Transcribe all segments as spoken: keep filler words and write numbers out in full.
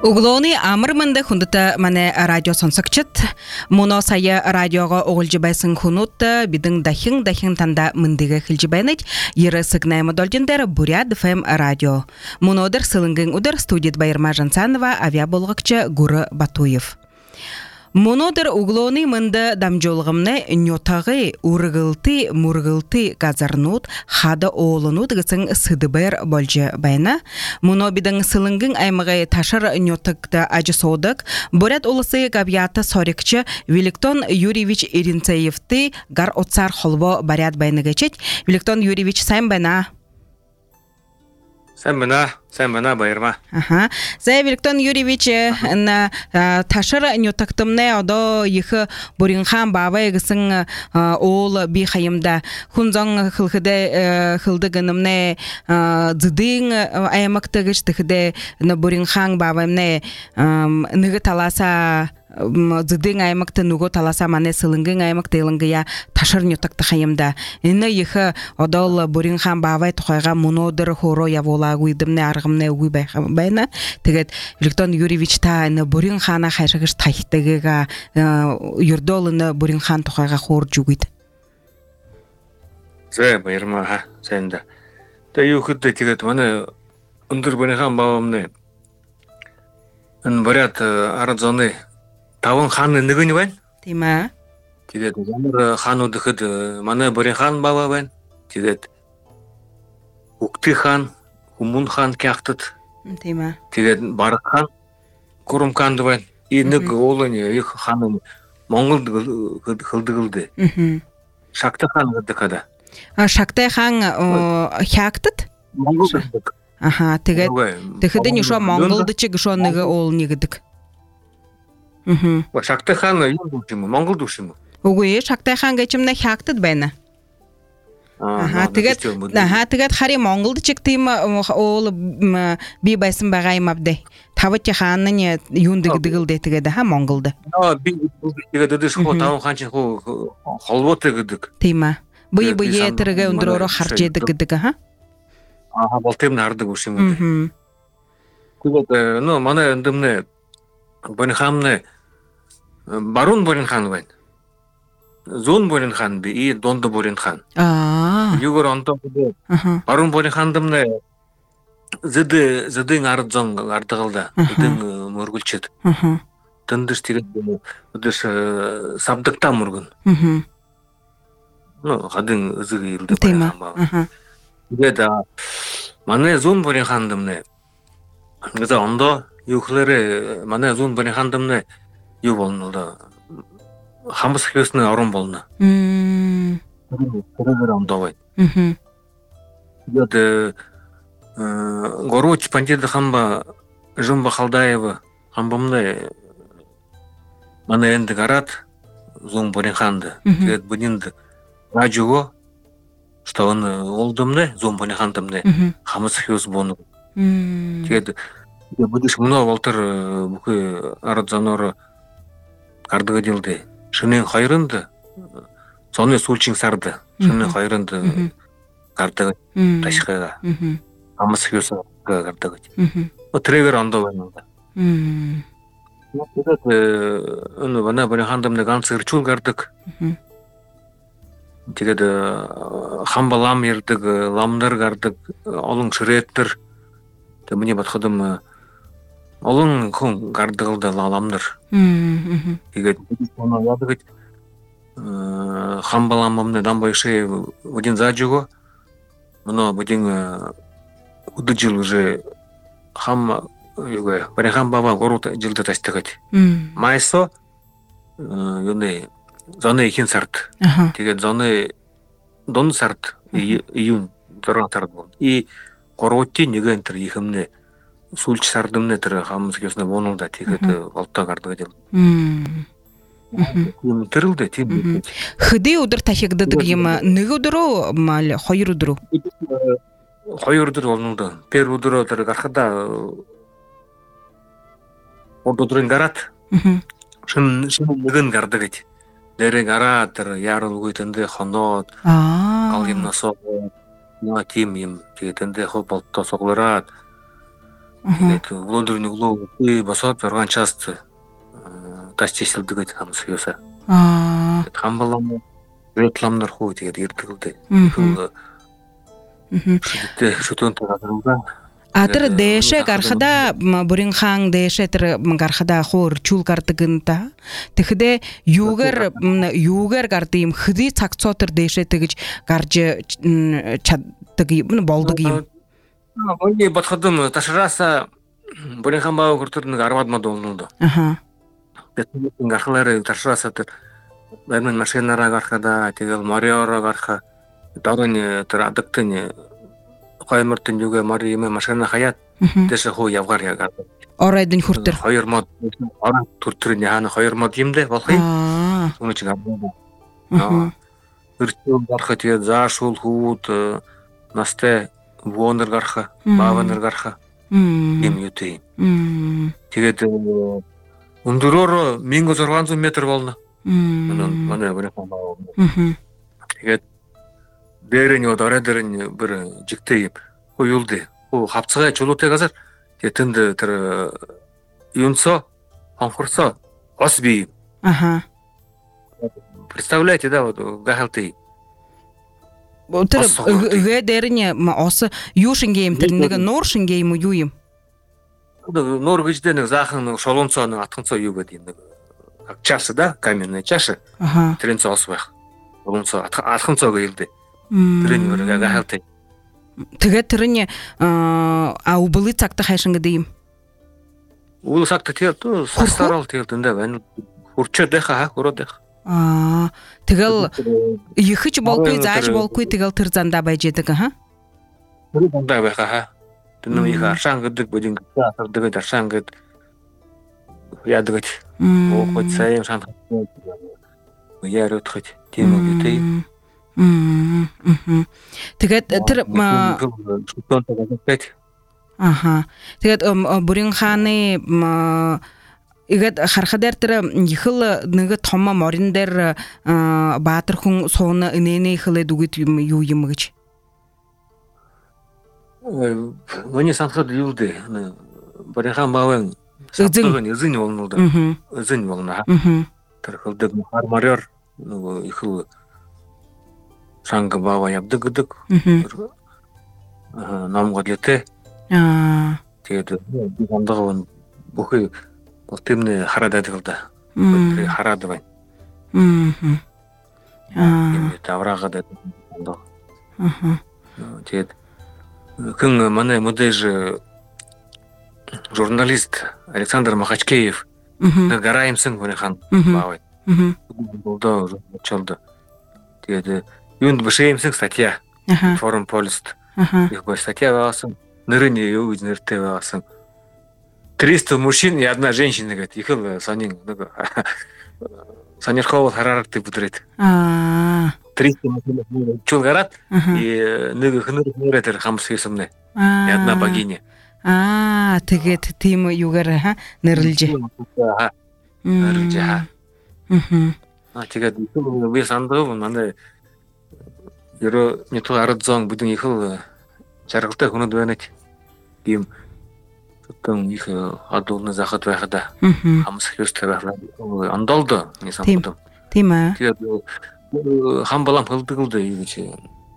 Углоны амырмында хундата мане радио сонсакчыт. Муно сая радиога оғылжыбайсын хунутта бидың дахин дахин танда мындыға хилжыбайныть ері сыгнайма долдендер Бурят эф эм радио. Мунодыр сылынгын удар студият Байырма Жансанова авиаболғықчы Гуры Батуев. Монодыр углоны мында дамжолғымны ньотағы урғылты мурғылты газарнут хада оолынут гысын сыдыбайр болжы байна. Моно бидің сылынгын аймығы ташыр ньотықта ажы соудық. Бурят олысы габията сорикчы Великтон Юрьевич Иринцеевты гар отсар холбо барят байны geçет. Великтон Юрьевич сайм байна. Sen bana, sen bana bayırma. Ага. Зай Великтон Юрьевич на ташыр ньотактымны одо йхы Буринхан бабай гысын ол би хайымда хунзон хылхыда хылдыгынымны зыдың аймактыгыч тыхыда на Буринхан бабаймны ныгы таласа зыдың аймакты нуго таласа мане сылынгын аймакты илынгыя ташыр ньотакты хайымда. Ины йхы одол Буринхан бабай тухайга мунодыр хоро явола гуйдымны аргымны уй байна. Тегет Великтон Юрьевич та ны Буринхана хайшыгыш тахтыгыга юрдолыны Буринхан тухайга хор жугуйд. Зэ байырма ха, sen de. Та юхытты тегет маны ындыр Буринхан бабамны ын барят арадзоны тавын ханы нығыны бән? Тима? Тегет замыр хану дыхыд маны Буринхан баба бән? Тегет Укты хан, Умун хан кяқтыт. Тима? Тегет Барық хан, Курум канды бән? И ныг олыны их ханым Моңғыл хылдығылды. Шакты хан ғыдықада. Шакты хан хяқтыт? Моңғыл ғыдық. Ага, тегет тыхыды нишо Моңғылды чыгы шо нығы ол негідік. Шакты хан юн душимы, Моңғыл душимы. Угуе Шакты хан geçimне хяқтыт бәйна. Ага, тегет ага, тегет хари Моңғылды чыктым ол би байсын бағайым абды. Тавыт ханны не юндығы дығылды тегеді ха Моңғылды. Би тегеді дыш хо тавын ханчин хо холво тегедік. Тима. Бый бые тірігі үндірору харчы дығыдығы ха? Ага, балтым нарды гушимы. Тегет, ну, мана үндімні Буринханны Барун Буринхан бән. Зон Буринхан би и Донды Буринхан. Югор онто Барун Буринхандымны зыды зыдың ардзон ардығылда, зыдың мөргүлчет. Тындыш тегет дыш сабдықта мөргүн. Ну, қадың ызығы елді Буринхан баба. Тегет, маны Зон Буринхандымны гыза ондо юхлары маны Зон Буринхандымны ю болнылды. Хамыс хёсны орын болны. Көрөгөр ондо бай. Тегет, Гороч Пантеды хамба Жумба Халдаева хамбамны маны энді гарат Зон Буринханды. Тегет, бұнинды радиого, что он олдымны, Зон Буринхандымны хамыс хёс болны. Тегет, будеш мұна волтыр бүкі арадзаноры кардығы делді. Шынен қайрынды, соны сөлчің сарды. Шынен қайрынды кардығы ташқыға. Амыс хёсы кардығы. О тревер андо бәніңді. Тегет, үні бана Буринхандымны гансы ырчул кардық. Тегет, хамба лам ердік, ламдар кардық, олың шыреттір. Мне подходим олың хүн гардығылды ламдар. Тегет, оны ядығыт хамба ламамны дамбайшы один заджуго. Мұны бұдың ұды жыл уже хам Буринхан баба горут жылды тастығыт. Майсо юны зоны екін сарт. Тегет, зоны дон сарт июн тұран тарт бол. И Коротти неге интер ихымны сулч сардымны тірі хамыз көсіне болылда тегеті алта қардығы дел. Тірілді, тегеті. Хыды удыр тахегдадық ема неге удыру мал хойыр удыру? Хойыр удыру олынды. Пер удыру тірі қарқыда орды удырын қарат. Шын неген қардығы ет. Дәрі қарат, ярыл көйтінді қонот, қалғымна соғы. На тим им тегетенде хоп алта согларат. тэгээд лондорны углуу босоод зургаан част тасчилдэг хамс юуса. Аа. Хамбалам рекламнар хуу тэгээд ирдэг л дээ. Мм. Тэгээд шүтөнтэй гадарга. Атэр дэшэ гархада бүрийн хаан дэшэ тэр гархада хуур чул гардагнда. Тэгэхдээ юугаар юугаар гарды юм хэдий цагцоо тэр дэшэ тэгж гарж чаддаг юм болдог юм. Моги бодходом ташрааса бүрийн хаан баа хүртэр нэг арваад мод болноо. Аха. Тэгээд гархлаараа ташрааса тэр байман машинаараа гархада тэгэл мориороо гарха дөрөний тэр адагтын гаймартын юугаа мари юм машина хаяад дэшэ хуу явгаар ягаад. Оройдын хүртэр. Хоёр мод орон төртөрний хаана хоёр мод юмдэ болох юм. Үнэ чиг аваа. Аа. Өртөө гархад тэгээд заашул хүүд настай вонер гарха, баавнер гарха. Юм юутэй. Тэгээд өндөрөөр мянга зургаан зуун метр болно. Манай бүрийн баа. Тэгээд дээрэн юу дараа дээрэн бүр жигтэй хуйлдэ. Хуу хавцгаа чулуутай газар тэгээд тэнд тэр юунсо хонхорсо ос би. Аха. Представляете, да, вот гахалты. Тэр гээ дээрэн ос юу шингээ юм тэр нэг нуур шингээ юм уу юу юм? Нуур гэждэ нэг заахан нэг шолонцоо нэг атганцоо юу гэдэг юм нэг чаша, да, каменная чаша. Аха. Тэрэн цоос байх. Шолонцоо атганцоо гэлдэ. Тэрэн юу гахалты. Тэгээд тэрний аа убылы цагта хайшин гэдэг юм. Убылы цагта тэгээд састарал тэгээд энэ байна. Хурчод байхаа хурод байх. Аа тэгэл ихэж болгүй зааж болгүй тэгэл тэр зандаа байж яадаг аа. Тэр зандаа байхаа. Тэр нөө их аршаан гэдэг бодин асардаг аршаан гэд яадаг. Оо хот сайн шан. Яарууд хот тийм үү тий. Мм. Тэгээд тэр Аха. Тэгээд бүрийн хааны игэд харахадаар тэр ихэл нэг том морин дээр баатар хүн сууна инээний хэлээд үгэд юм юу юм гэж. Миний санахад юу дээ. Бүрийн хаан баавын сатгын эзэн болно да. Эзэн болно. Тэр хэлдэг хар морёр нөгөө ихэл санг баава явдаг гэдэг. Аа намгадлээ. Аа. Тэгээд би хандгаа бүхий Ултимны хараад байдаг л да. Тэр хараад байна. Мм. Аа. Энэ тавраагаад байдаг. Аха. Тэгээд хэн манай модэж журналист Александр Махачкеев нэг гараимсан хүний хан баавай. Мм. Болдоо чолдо. Тэгээд юунд бишээмсэн статья. Foreign Policy. Аха. Их гоо статья баасан. Нэрний юу гэж нэртэй баасан. триста мужчин и одна женщина, говорит, ехал Санин, Санерхова харарат ты будрит. триста мужчин чулгарат и нэг хнэр нэрэтэр хамсхий сумне. И одна богиня. Аа, тэгээд тийм юугаар ха нэрлж. Аа. Нэрлж ха. Мм. А тэгээд би сандав манай ерөө нэг ард зон бүдэн ихэл жаргалтай хүнэд байна тийм Тон их адуулна захад байхада хамсах ёстой байх. Андолдо не самбудам. Тийм ээ. Тэгээд хамбалам хэлдэг л дээ гэж.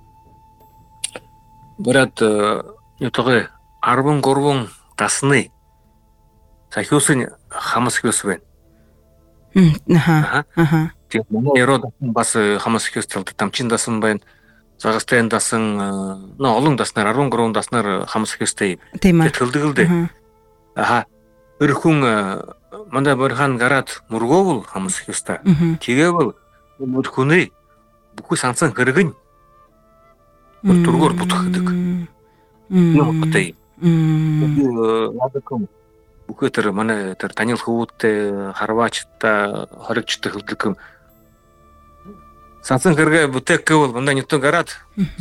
Брат ятгаа арван гурван тасны сахиусын хамсах ёс байна. Аха. Аха. Тэгээд манай яруу бас хамсах ёс талд тамчин дасан байна. Загастай дасан нөө олон даснаар арван гурван даснаар хамсах ёстой. Тийм ээ. Хэлдэг л дээ. Аха. Өр хүн мандаа борхан гараад мөргөөвл хамсах ёстой. Тэгээвэл өр хүнээ бүхий сансан хэрэгэн түргөр бутах гэдэг. Юм ботой. Ядаком бүхий тэр манай тэр танил хөвөдтэй харваачтай хоригчтай хэлдэг. Сансан хэрэгэ бүтээх гэвэл мандаа нютон гараад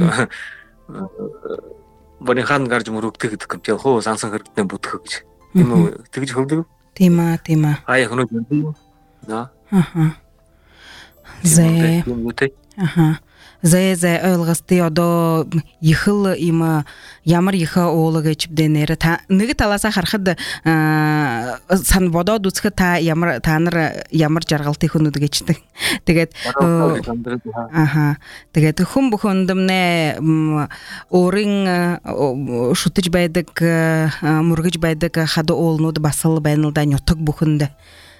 борхан гарч мөрөгдөх гэдэг юм. Тэгээ хөө сансан хэрэгтээ бүтэх гэж. Тийм үү? Тэгж хэлдэг. Тийм аа, тийм аа. Аа яг нь үү? Наа. Аха. Зэ. Аха. Зэ-зэ ойлгысты одо йхыл има ямар йха оолыгы чипденери та ныгы таласа хархад сан бодо дуцхы та ямар таныр ямар жаргалты хүнүд geçти. Тэгээд аха. Тэгээд хүм бүхэндэмне орын шутж байдаг мургыж байдаг хады оолнууд басыл байнылда нютук бүхэндэ.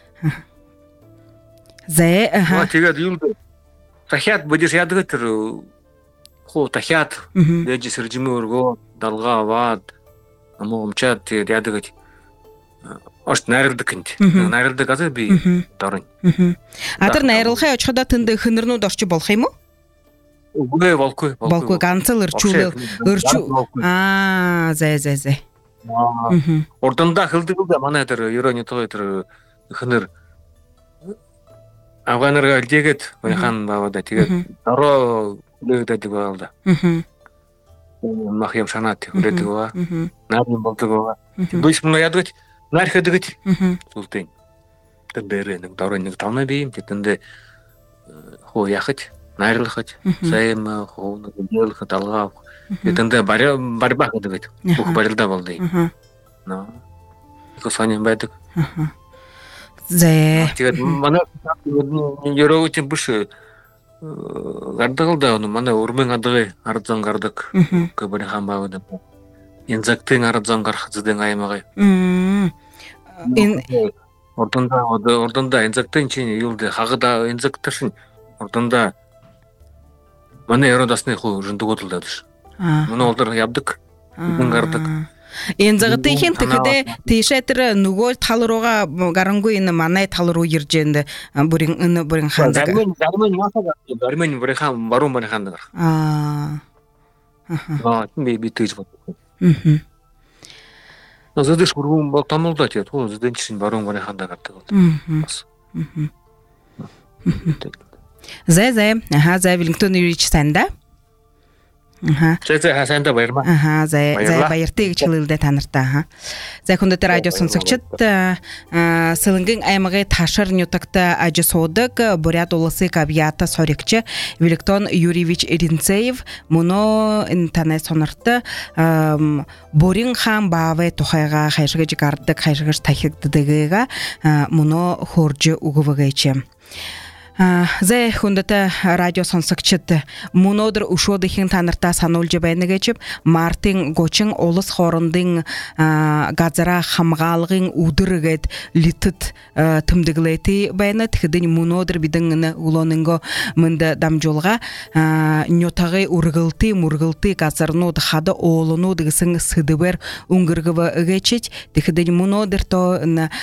Зэ аха. Тэгээд юм тахят будешь ядгатыр хо тахят дэжи сэржимэ өргөө далга аваад амомчат ядгат ош найралдаг гэнт найралдаг азар би дорын атар найралхай очихдоо тэнд хөнөрнүүд орч болох юм уу? Үгүй болгүй болгүй ганцал өрчүүл өрчүү аа зэ зэ зэ ордонда хилдэг манай тэр ерөөний той тэр хөнөр Афганарга алжээгээд хан бавада тэгээд дороо лөөдөг байлаа. Мм. Мах юм шанат хүрээдэг ба. Наадын болдог ба. Бүс мөн яддаг нархадаг гэж. Зүлтэн. Тэндэр нэг дороо нэг тавна бийм тэндээ хоо яхаж, найрлахаж, сайм хоо нэг дийлх талгаа. Тэндээ барь барьбах гэдэг. Бүх барилдаа болдё. Наа. Их сонин байдаг. Зэ. Тэгээд манай ерөөч биш гардаг л да манай өрмөн гадаг ардзан гардаг гэбэр хаан бавд. Инзактын ардзан гарах зүдэн аймагай. Мм. Ин ордонда ордонда инзактын чинь юулд хагада инзактэр шин ордонда манай ерөөдасны хуу жөндөгөд л дадаш. Манай олдор явдаг. Гэн гардаг. Энзэгтэй хин тэгэхдээ тийшэтэр нөгөө тал руугаа гарангүй энэ манай тал руу ирж энд бүрийн энэ бүрийн хаан. Зармын зармын ясаа зармын бүрийн хаан баруун бүрийн хаан гар. Аа. Аа би би тийж бод. Мм. Назадыш гурван бол томолдоо тийм тоо зэдэн чинь баруун бүрийн хаан гардаг бол. Мм. Мм. Зэ зэ ха зэ Веллингтон ирж санда. Аха. Зэ хасанда баярма. Аха, зэ зэ баяртай гэж хэлэлдэ танартаа ха. За хүндэт радио сонсогчид Сэлэнгийн аймагын Ташар нютагта ажи суудаг Бурят улсын авиата соригч Веллингтон Юрьевич Иринцеев муно интернет сонорт Борин хаан баавэ тухайга хайшгаж гардаг хайшгаж тахигддагга муно хорж угвэгэч. Зэ хүндэт радио сонсогчид мөнөөдөр өшөөдхийн танартаа сануулж байна гэж Мартин Гочин улс хоорондын газара хамгаалгын өдөргээд литэд тэмдэглэти байна. Тэгэхэд мөнөөдөр бидэн улонинго мэнд дамжуулга нютаги үргэлти мөргэлти газарнууд хада оолнууд гэсэн сэдвэр өнгөргөв гэчиж тэгэхэд мөнөөдөр то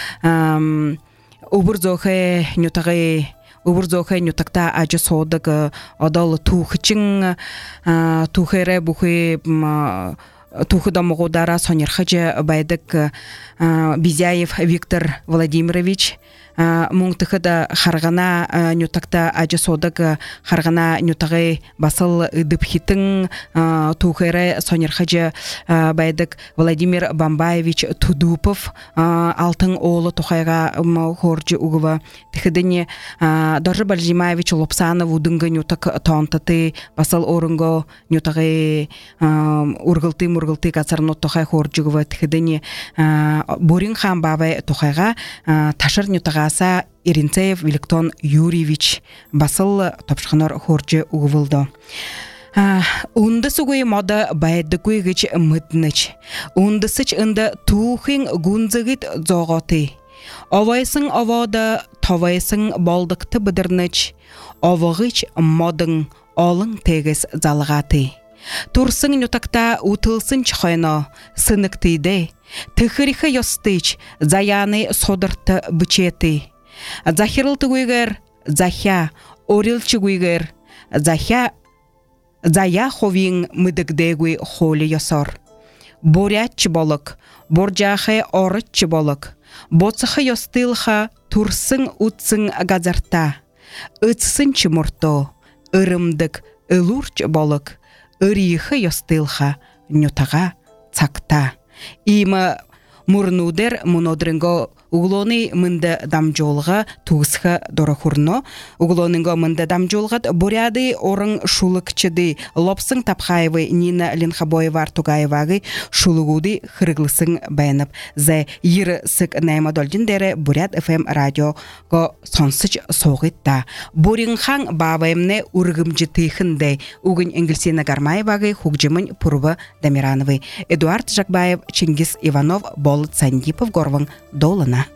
өвөр зөөхэ нютаги Өвөр зөөхэй нютагта ажи суудаг одол түүхчин түүхээрэ бүхий түүхэд амгуудаараа сонирхож байдаг Бизяев Виктор Владимирович мөн тэгэхэд харгана нютагта ажи суудаг харгана нютагы басыл дэвхитэн түүхээрэ сонирхож байдаг Владимир Бамбаевич Тудупов алтын оолу тухайга хорж угва тэгэхэд Доржи Бальжимаевич Лопсанов үдүнгө нютаг тоонтаты басыл орынго нютагы ургылты мургылты газарнууд тухай хорж угва тэгэхэд Борин хаан баавэ тухайга Ташар нютага Аса Иринцеев Веллингтон Юрьевич басыл топшхонор хорж угвылды. Ундасугуй мода байдагуй гэж мэднэж. Ундасч энда түүхийн гүнзэгит зоготы. Овайсан овода товайсан болдыкты бидэрнэж. Овогыч модын олон тегес залгаты. Турсын нютакта утылсын чхойно сыныктыйде. Тэхриха ёстыч заяны содырты бычеты. Захирылтыгуйгер захя орилчыгуйгер захя зая ховин мыдыгдэгуй холи ёсор. Борячы болык, боржахы орычы болык. Боцахы ёстылха турсын утсын газарта. Ыцсын чымурто, ырымдык ылурч болык. Ырийхы ёстылха нютага цакта. Има мурнудер мунодырынго углоны мында дамжолга тугсха дорохурно углонынго мында дамжолгат буряды орын шулыкчыды лопсын тапхаевы Нина Ленхабоева Артугаевагы шулугуды хырыглысын баянып за йыр сык наймадолдиндере бурят эф эм радио го сонсыч соғытта буринхан бабаемне ургымжы тыхындай угын Энгельсина Гармаевагы хугжымын Пурва Дамирановы Эдуард Жакбаев Чингис Иванов Болот Сандипов Горван Долана.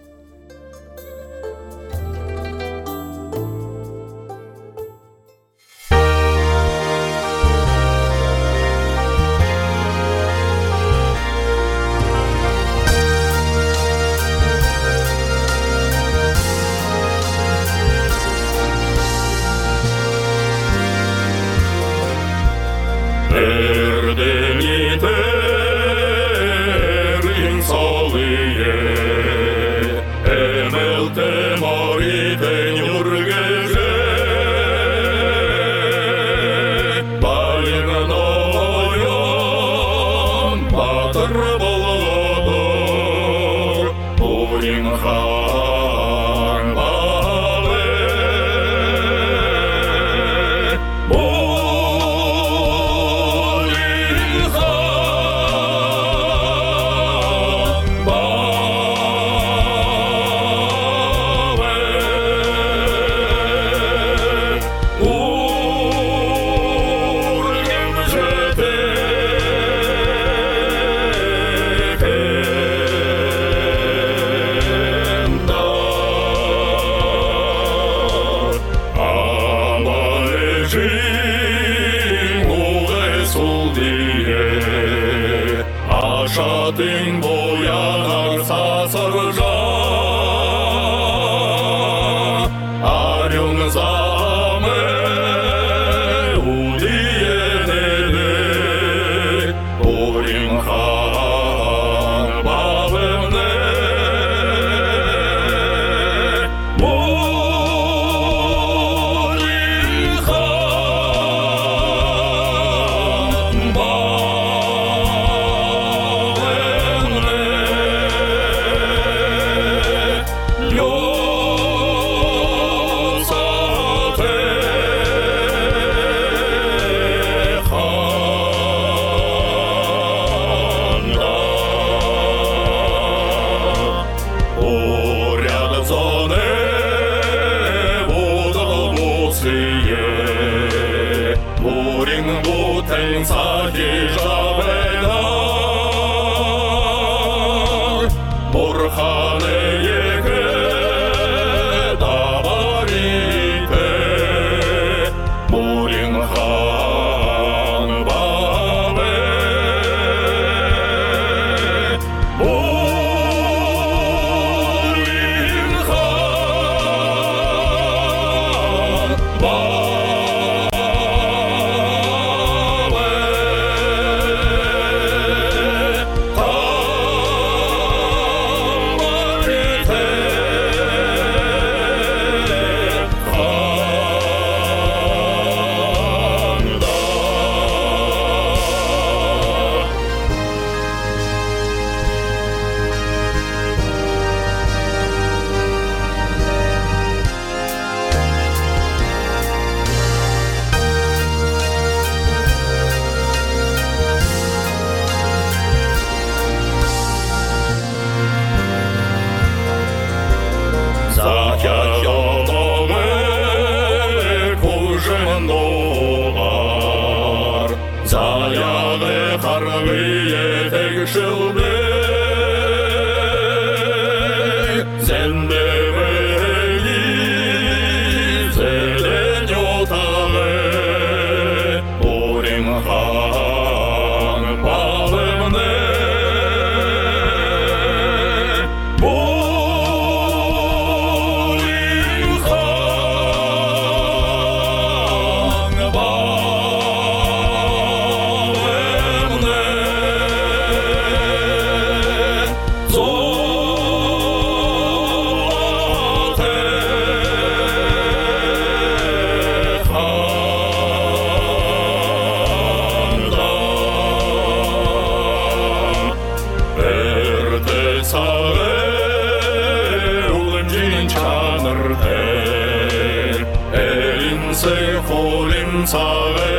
se holim sare